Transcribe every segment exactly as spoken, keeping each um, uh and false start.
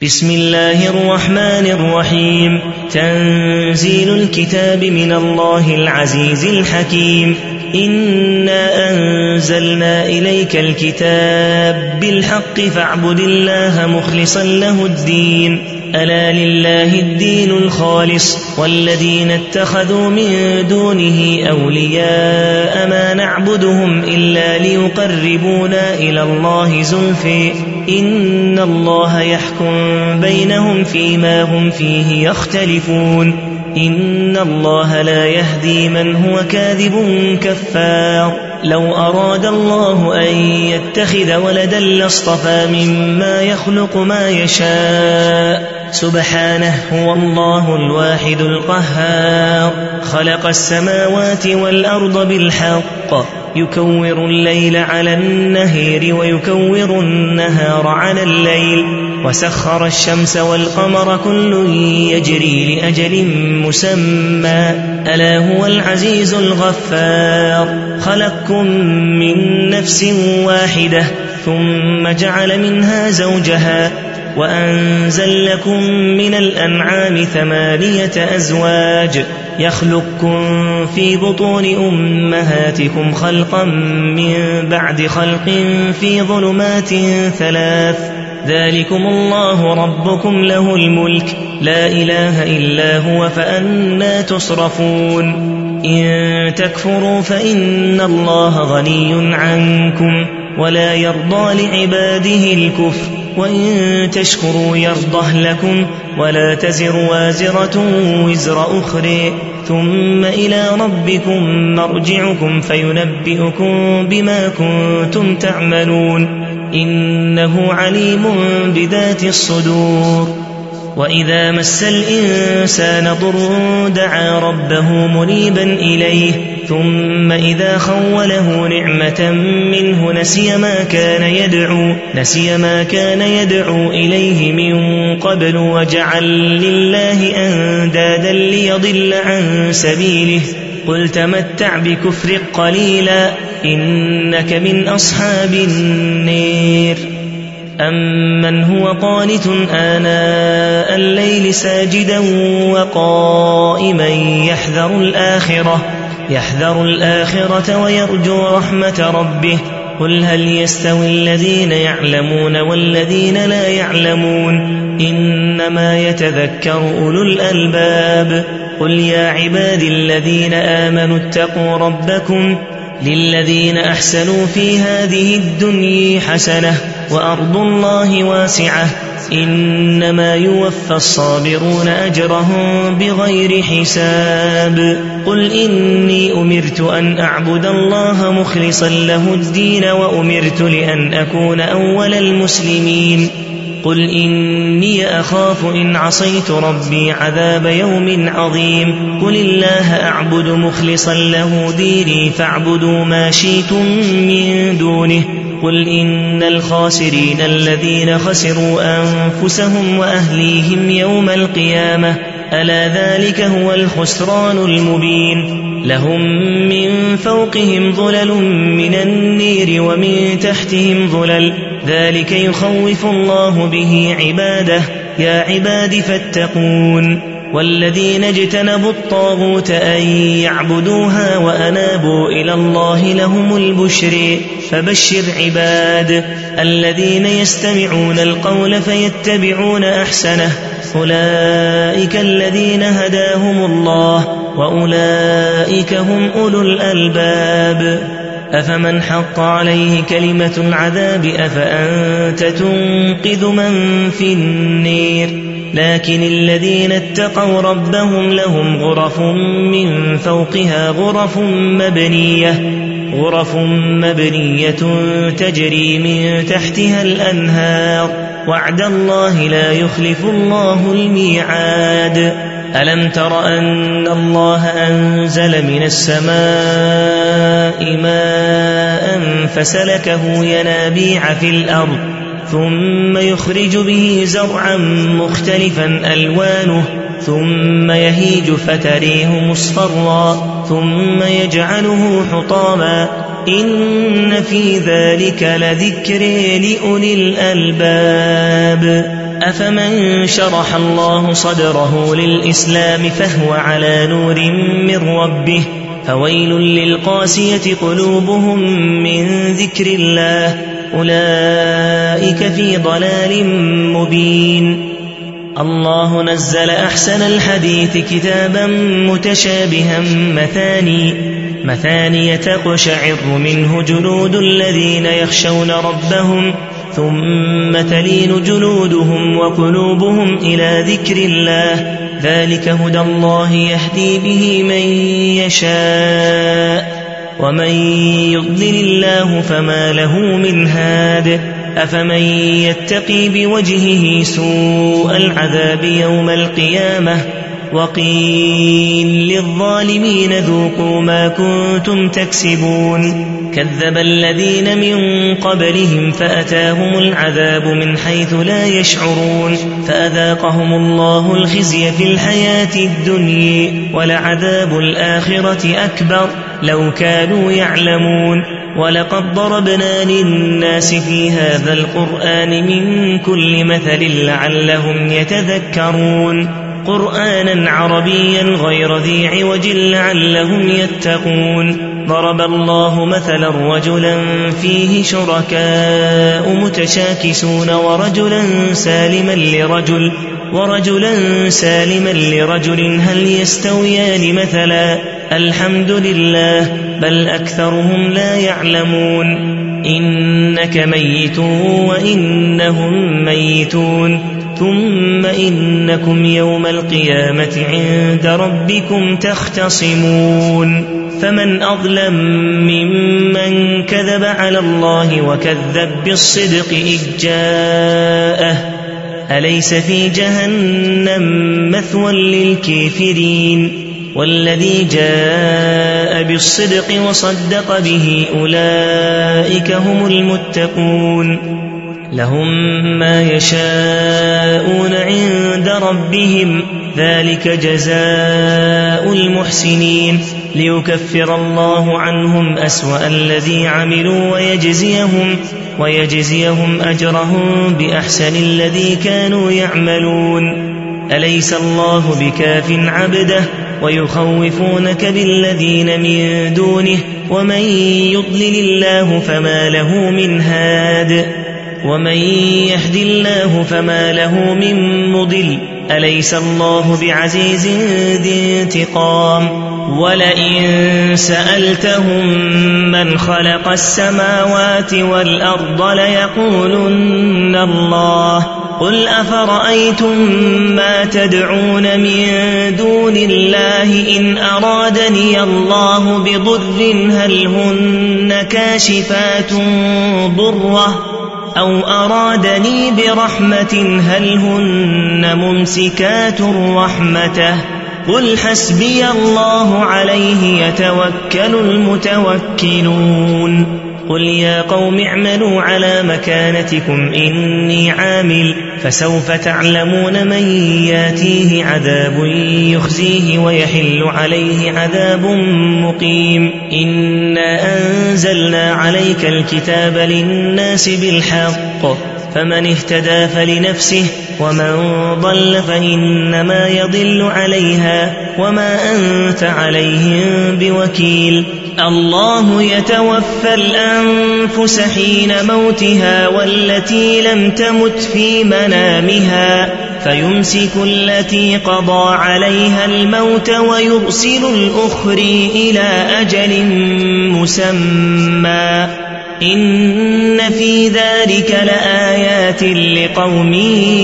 بسم الله الرحمن الرحيم. تنزيل الكتاب من الله العزيز الحكيم. إنا أنزلنا إليك الكتاب بالحق فاعبد الله مخلصا له الدين. ألا لله الدين الخالص والذين اتخذوا من دونه أولياء ما نعبدهم إلا ليقربونا إلى الله زلفى إن الله يحكم بينهم فيما هم فيه يختلفون. إن الله لا يهدي من هو كاذب كفار. لو أراد الله أن يتخذ ولدا لاصطفى مما يخلق ما يشاء سبحانه هو الله الواحد القهار. خلق السماوات والأرض بالحق يكور الليل على النهار ويكور النهار على الليل وسخر الشمس والقمر كل يجري لأجل مسمى ألا هو العزيز الغفار. خلقكم من نفس واحدة ثم جعل منها زوجها وأنزل لكم من الأنعام ثمانية أزواج يخلقكم في بطون أمهاتكم خلقا من بعد خلق في ظلمات ثلاث ذلكم الله ربكم له الملك لا إله إلا هو فأنى تصرفون. إن تكفروا فإن الله غني عنكم ولا يرضى لعباده الكفر وإن تشكروا يرضه لكم ولا تزر وازرة وزر أخرى ثم إلى ربكم مرجعكم فينبئكم بما كنتم تعملون إنه عليم بذات الصدور. وإذا مس الإنسان ضر دعا ربه منيبا إليه ثم إذا خوله نعمة منه نسي ما كان يدعو نسي ما كان يدعو إليه من قبل وجعل لله أندادا ليضل عن سبيله قل تمتع بكفر قليلا إنك من أصحاب النير. أمن هو قانت آناء الليل ساجدا وقائما يحذر الآخرة يحذر الآخرة ويرجو رحمة ربه قل هل يستوي الذين يعلمون والذين لا يعلمون إنما يتذكر أولو الألباب. قل يا عبادي الذين آمنوا اتقوا ربكم للذين أحسنوا في هذه الدنيا حسنة وأرض الله واسعة إنما يوفى الصابرون أجرهم بغير حساب. قل إني أمرت أن أعبد الله مخلصا له الدين وأمرت لأن أكون أول المسلمين. قل إني أخاف إن عصيت ربي عذاب يوم عظيم. قل الله أعبد مخلصا له ديني فاعبدوا ما شئتم من دونه. قل إن الخاسرين الذين خسروا أنفسهم وأهليهم يوم القيامة ألا ذلك هو الخسران المبين. لهم من فوقهم ظلل من النير ومن تحتهم ظلل ذلك يخوف الله به عباده يا عباد فاتقون. والذين اجتنبوا الطاغوت أن يعبدوها وأنابوا إلى الله لهم البشر فبشر عباد الذين يستمعون القول فيتبعون أحسنه أولئك الذين هداهم الله وأولئك هم أولو الألباب. أفمن حق عليه كلمة العذاب أفأنت تنقذ من في النير. لكن الذين اتقوا ربهم لهم غرف من فوقها غرف مبنية غرف مبنية تجري من تحتها الأنهار وعد الله لا يخلف الله الميعاد. ألم تر أن الله أنزل من السماء ماء فسلكه ينابيع في الأرض ثم يخرج به زرعا مختلفا ألوانه ثم يهيج فتريه مصفرا ثم يجعله حطاما إن في ذلك لذكر لأولي الألباب. أفمن شرح الله صدره للإسلام فهو على نور من ربه فويل للقاسية قلوبهم من ذكر الله أولئك في ضلال مبين. الله نزل أحسن الحديث كتابا متشابها مثاني مثاني تقشعر منه جلود الذين يخشون ربهم ثم تلين جلودهم وقلوبهم إلى ذكر الله ذلك هدى الله يهدي به من يشاء ومن يضلل الله فما له من هاد أفمن يتقي بوجهه سوء العذاب يوم القيامة وقيل للظالمين ذوقوا ما كنتم تكسبون كذب الذين من قبلهم فأتاهم العذاب من حيث لا يشعرون فأذاقهم الله الخزي في الحياة الدنيا ولعذاب الآخرة أكبر لو كانوا يعلمون ولقد ضربنا للناس في هذا القرآن من كل مثل لعلهم يتذكرون قرآنا عربيا غير ذي عوج لعلهم يتقون ضرب الله مثلا رجلا فيه شركاء متشاكسون ورجلا سالما لرجل ورجلا سالما لرجل هل يستويان مثلا الحمد لله بل أكثرهم لا يعلمون إنك ميت وإنهم ميتون ثم إنكم يوم القيامة عند ربكم تختصمون فمن أظلم ممن كذب على الله وكذب بالصدق إذ جاءه أليس في جهنم مثوى للكافرين والذي جاء بالصدق وصدق به أولئك هم المتقون لهم ما يشاءون عند ربهم ذلك جزاء المحسنين ليكفر الله عنهم أسوأ الذي عملوا ويجزيهم, ويجزيهم أجرهم بأحسن الذي كانوا يعملون أليس الله بكاف عبده ويخوفونك بالذين من دونه ومن يضلل الله فما له من هاد ومن يهد الله فما له من مضل أليس الله بعزيز ذي انتقام ولئن سألتهم من خلق السماوات والأرض ليقولن الله قل أفرأيتم ما تدعون من دون الله إن أرادني الله بضر هل هن كاشفات ضره أو أرادني برحمة هل هن ممسكات رحمته قل حسبي الله عليه يتوكل المتوكلون قل يا قوم اعملوا على مكانتكم إني عامل فسوف تعلمون من ياتيه عذاب يخزيه ويحل عليه عذاب مقيم إنا أنزلنا عليك الكتاب للناس بالحق فمن اهتدى فلنفسه ومن ضل فإنما يضل عليها وما أنت عليهم بوكيل الله يتوفى الأنفس حين موتها والتي لم تمت في منامها فيمسك التي قضى عليها الموت ويرسل الأخرى إلى أجل مسمى إن في ذلك لآيات لقوم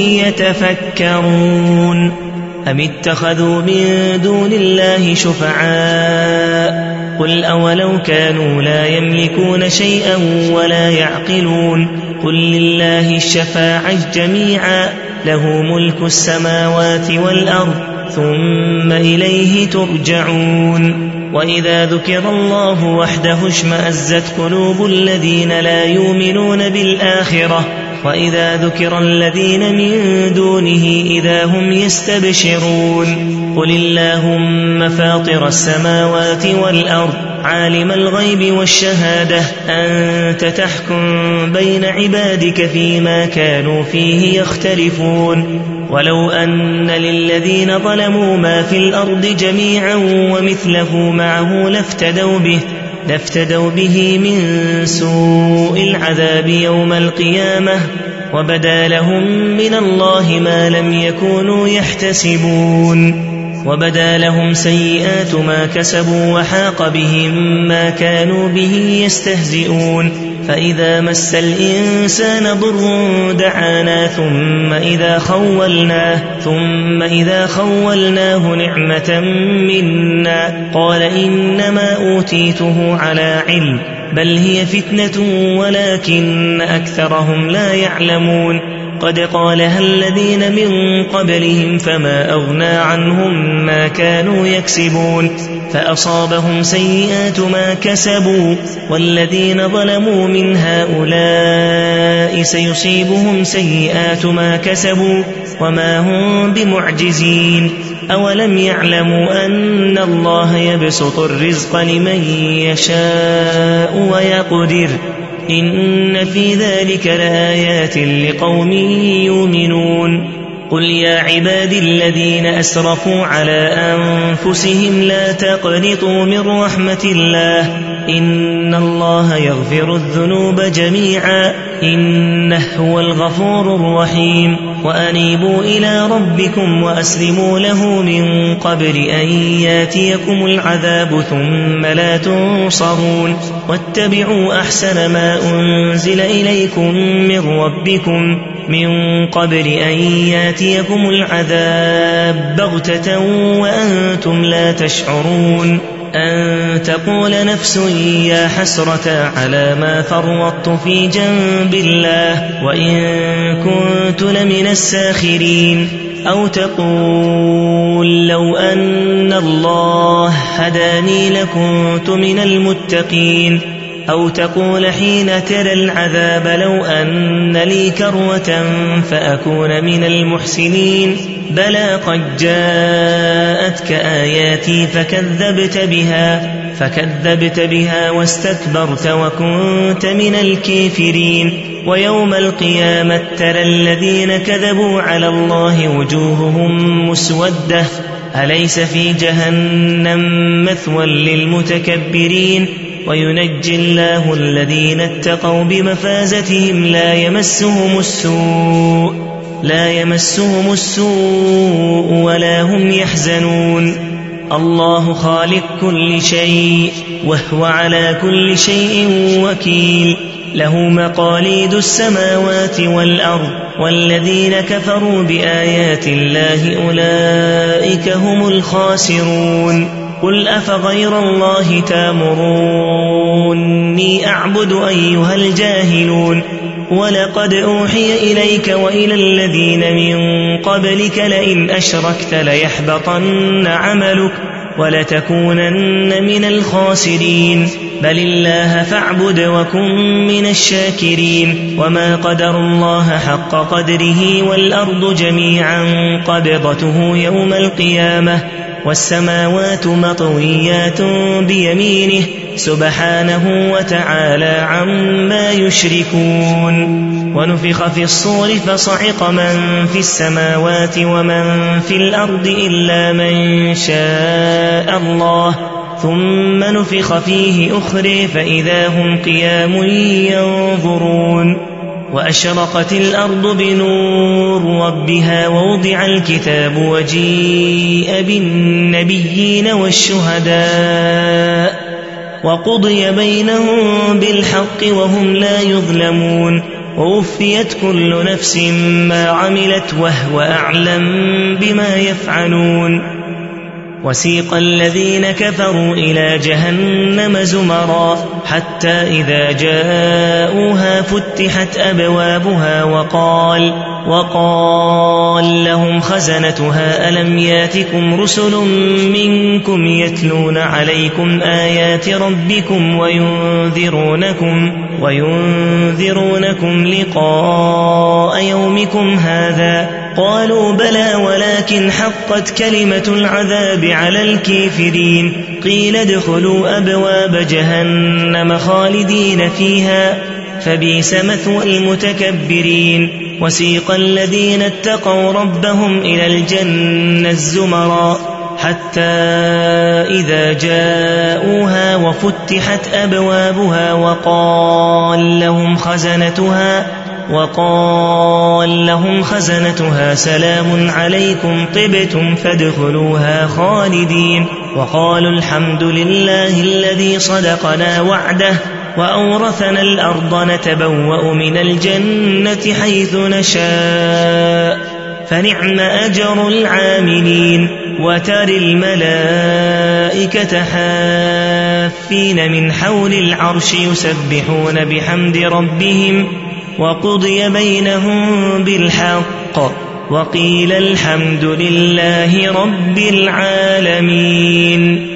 يتفكرون أم اتخذوا من دون الله شفعاء قل أولو كانوا لا يملكون شيئا ولا يعقلون قل لله الشفاعة جميعا له ملك السماوات والأرض ثم إليه ترجعون وإذا ذكر الله وحده اشمأزت قلوب الذين لا يؤمنون بالآخرة وإذا ذكر الذين من دونه إذا هم يستبشرون قل اللهم فاطر السماوات والأرض عالم الغيب والشهادة أنت تحكم بين عبادك فيما كانوا فيه يختلفون ولو أن للذين ظلموا ما في الأرض جميعا ومثله معه لافتدوا به لافتدوا به من سوء العذاب يوم القيامة وبدا لهم من الله ما لم يكونوا يحتسبون وبدا لهم سيئات ما كسبوا وحاق بهم ما كانوا به يستهزئون فإذا مس الإنسان ضر دعانا ثم إذا خولناه ثم إذا خولناه نعمة منا قال إنما أوتيته على علم بل هي فتنة ولكن أكثرهم لا يعلمون قد قالها الذين من قبلهم فما أغنى عنهم ما كانوا يكسبون فأصابهم سيئات ما كسبوا والذين ظلموا من هؤلاء سيصيبهم سيئات ما كسبوا وما هم بمعجزين أولم يعلموا أن الله يبسط الرزق لمن يشاء ويقدر إن في ذلك لآيات لقوم يؤمنون قل يا عبادي الذين أسرفوا على أنفسهم لا تقنطوا من رحمة الله إن الله يغفر الذنوب جميعا إنه هو الغفور الرحيم وأنيبوا إلى ربكم وأسلموا له من قبل أن ياتيكم العذاب ثم لا تنصرون واتبعوا أحسن ما أنزل إليكم من ربكم من قبل أن ياتيكم العذاب بغتة وأنتم لا تشعرون أن تقول نفس يا حسرة على ما فرطت في جنب الله وإن كنت لمن الساخرين أو تقول لو أن الله هداني لكنت من المتقين أو تقول حين ترى العذاب لو أن لي كروة فأكون من المحسنين بلى قد جاءتك آياتي فكذبت بها فكذبت بها واستكبرت وكنت من الكافرين ويوم القيامة ترى الذين كذبوا على الله وجوههم مسودة أليس في جهنم مثوى للمتكبرين وينجي الله الذين اتقوا بمفازتهم لا يمسهم السوء لا يمسهم السوء ولا هم يحزنون الله خالق كل شيء وهو على كل شيء وكيل له مقاليد السماوات والأرض والذين كفروا بآيات الله أولئك هم الخاسرون قل أفغير الله تامروني أعبد أيها الجاهلون ولقد أوحي إليك وإلى الذين من قبلك لئن أشركت ليحبطن عملك ولتكونن من الخاسرين بل الله فاعبد وكن من الشاكرين وما قدر الله حق قدره والأرض جميعا قبضته يوم القيامة والسماوات مطويات بيمينه سبحانه وتعالى عما يشركون ونفخ في الصور فصعق من في السماوات ومن في الأرض إلا من شاء الله ثم نفخ فيه أخرى فإذا هم قيام ينظرون وأشرقت الأرض بنور ربها ووضع الكتاب وجيء بالنبيين والشهداء وقضي بينهم بالحق وهم لا يظلمون ووفيت كل نفس ما عملت وهو أعلم بما يفعلون وسيق الذين كفروا إلى جهنم زمرا حتى إذا جاءوها فتحت أبوابها وقال وقال لهم خزنتها ألم ياتكم رسل منكم يتلون عليكم آيات ربكم وينذرونكم, وينذرونكم لقاء يومكم هذا؟ قالوا بلى ولكن حقت كلمة العذاب على الكافرين. قيل ادخلوا أبواب جهنم خالدين فيها فبئس مثوى المتكبرين. وسيق الذين اتقوا ربهم إلى الجنة زمرا حتى إذا جاءوها وفتحت أبوابها وقال لهم خزنتها وقال لهم خزنتها سلام عليكم طبتم فادخلوها خالدين. وقالوا الحمد لله الذي صدقنا وعده وأورثنا الأرض نتبوأ من الجنة حيث نشاء فنعم أجر العاملين. وترى الملائكة حافين من حول العرش يسبحون بحمد ربهم وقضي بينهم بالحق وقيل الحمد لله رب العالمين.